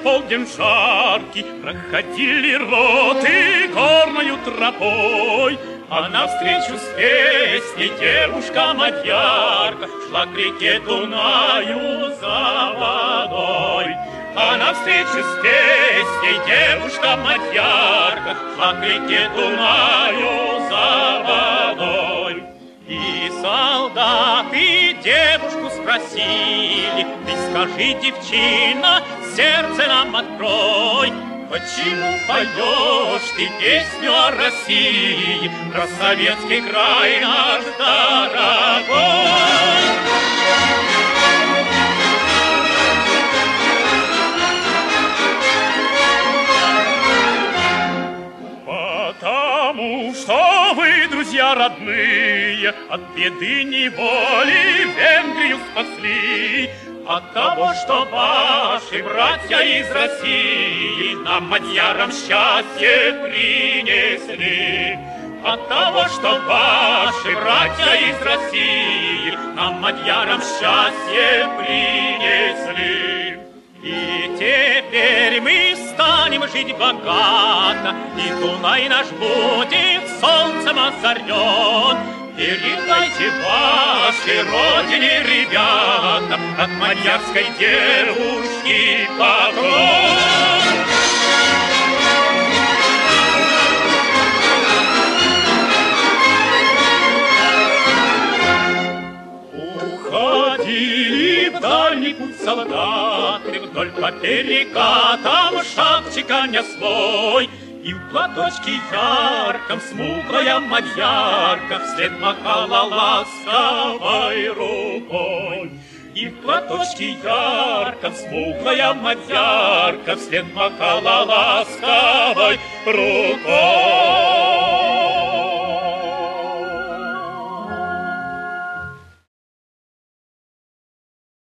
полдень жаркий проходили роты горною тропой, а навстречу с песней девушка мадьярка шла к реке Дунаю за водой. А навстречу с песней девушка мадьярка шла к реке Дунаю за водой. И солдаты девушку спросили: ты скажи, девчина, сердце нам открой, почему поешь ты песню о России, про советский край наш дорогой? Потому что вы, друзья родные, от беды неволи Венгрию спасли. От того, что ваши братья из России нам, мадьярам, счастье принесли. От того, что ваши братья из России нам, мадьярам, счастье принесли. И теперь мы станем жить богато, и Дунай наш будет солнцем озарен. Передайте вашей родине, ребята, от мадьярской девушки поклон. Уходили в дальний путь солдаты вдоль по перекатам шапчика не свой. И в платочке ярком смуглая мадьярка вслед махала ласковой рукой. И в платочке ярком смуглая мадьярка вслед махала ласковой рукой.